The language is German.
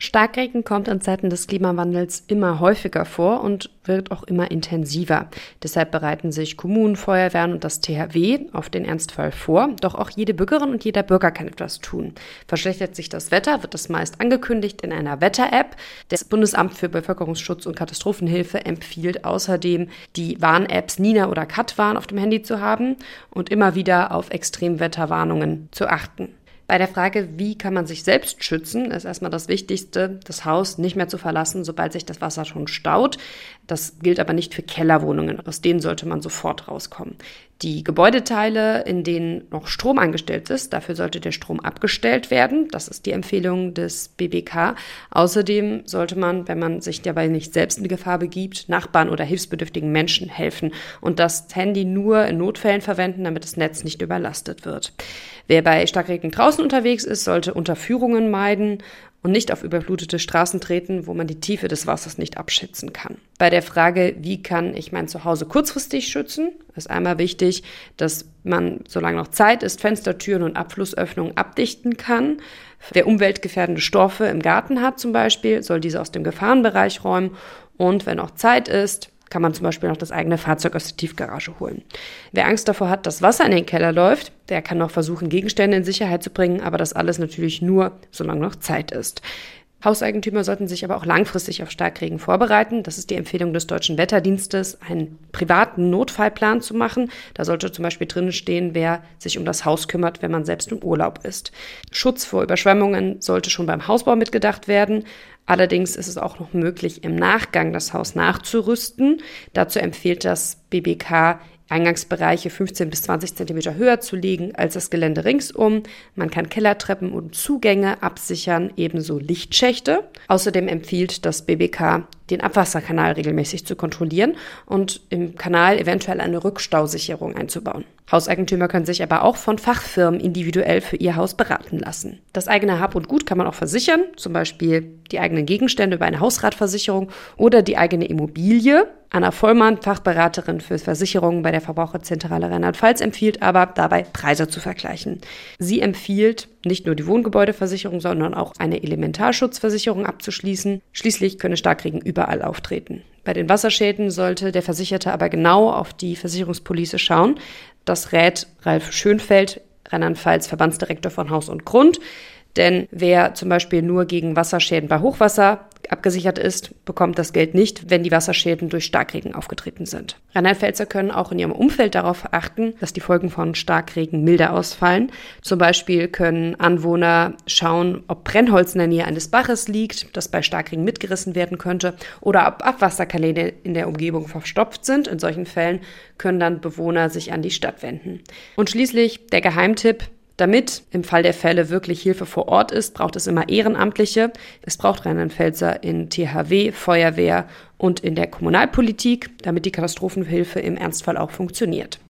Starkregen kommt in Zeiten des Klimawandels immer häufiger vor und wird auch immer intensiver. Deshalb bereiten sich Kommunen, Feuerwehren und das THW auf den Ernstfall vor. Doch auch jede Bürgerin und jeder Bürger kann etwas tun. Verschlechtert sich das Wetter, wird das meist angekündigt in einer Wetter-App. Das Bundesamt für Bevölkerungsschutz und Katastrophenhilfe empfiehlt außerdem, die Warn-Apps Nina oder Katwarn auf dem Handy zu haben und immer wieder auf Extremwetterwarnungen zu achten. Bei der Frage, wie kann man sich selbst schützen, ist erstmal das Wichtigste, das Haus nicht mehr zu verlassen, sobald sich das Wasser schon staut. Das gilt aber nicht für Kellerwohnungen. Aus denen sollte man sofort rauskommen. Die Gebäudeteile, in denen noch Strom angestellt ist, dafür sollte der Strom abgestellt werden. Das ist die Empfehlung des BBK. Außerdem sollte man, wenn man sich dabei nicht selbst in Gefahr begibt, Nachbarn oder hilfsbedürftigen Menschen helfen und das Handy nur in Notfällen verwenden, damit das Netz nicht überlastet wird. Wer bei Starkregen draußen unterwegs ist, sollte Unterführungen meiden und nicht auf überflutete Straßen treten, wo man die Tiefe des Wassers nicht abschätzen kann. Bei der Frage, wie kann ich mein Zuhause kurzfristig schützen, ist einmal wichtig, dass man, solange noch Zeit ist, Fenster, Türen und Abflussöffnungen abdichten kann. Wer umweltgefährdende Stoffe im Garten hat zum Beispiel, soll diese aus dem Gefahrenbereich räumen. Und wenn noch Zeit ist, kann man zum Beispiel noch das eigene Fahrzeug aus der Tiefgarage holen. Wer Angst davor hat, dass Wasser in den Keller läuft, der kann noch versuchen, Gegenstände in Sicherheit zu bringen, aber das alles natürlich nur, solange noch Zeit ist. Hauseigentümer sollten sich aber auch langfristig auf Starkregen vorbereiten. Das ist die Empfehlung des Deutschen Wetterdienstes, einen privaten Notfallplan zu machen. Da sollte zum Beispiel drin stehen, wer sich um das Haus kümmert, wenn man selbst im Urlaub ist. Schutz vor Überschwemmungen sollte schon beim Hausbau mitgedacht werden. Allerdings ist es auch noch möglich, im Nachgang das Haus nachzurüsten. Dazu empfiehlt das BBK, Eingangsbereiche 15 bis 20 Zentimeter höher zu legen als das Gelände ringsum. Man kann Kellertreppen und Zugänge absichern, ebenso Lichtschächte. Außerdem empfiehlt das BBK, den Abwasserkanal regelmäßig zu kontrollieren und im Kanal eventuell eine Rückstausicherung einzubauen. Hauseigentümer können sich aber auch von Fachfirmen individuell für ihr Haus beraten lassen. Das eigene Hab und Gut kann man auch versichern, zum Beispiel die eigenen Gegenstände über eine Hausratversicherung oder die eigene Immobilie. Anna Vollmann, Fachberaterin für Versicherungen bei der Verbraucherzentrale Rheinland-Pfalz, empfiehlt aber, dabei Preise zu vergleichen. Sie empfiehlt, nicht nur die Wohngebäudeversicherung, sondern auch eine Elementarschutzversicherung abzuschließen. Schließlich könne Starkregen überall auftreten. Bei den Wasserschäden sollte der Versicherte aber genau auf die Versicherungspolice schauen. Das rät Ralf Schönfeld, Rheinland-Pfalz Verbandsdirektor von Haus und Grund. Denn wer zum Beispiel nur gegen Wasserschäden bei Hochwasser abgesichert ist, bekommt das Geld nicht, wenn die Wasserschäden durch Starkregen aufgetreten sind. Rheinland-Pfälzer können auch in ihrem Umfeld darauf achten, dass die Folgen von Starkregen milder ausfallen. Zum Beispiel können Anwohner schauen, ob Brennholz in der Nähe eines Baches liegt, das bei Starkregen mitgerissen werden könnte, oder ob Abwasserkanäle in der Umgebung verstopft sind. In solchen Fällen können dann Bewohner sich an die Stadt wenden. Und schließlich der Geheimtipp: Damit im Fall der Fälle wirklich Hilfe vor Ort ist, braucht es immer Ehrenamtliche. Es braucht Rheinland-Pfälzer in THW, Feuerwehr und in der Kommunalpolitik, damit die Katastrophenhilfe im Ernstfall auch funktioniert.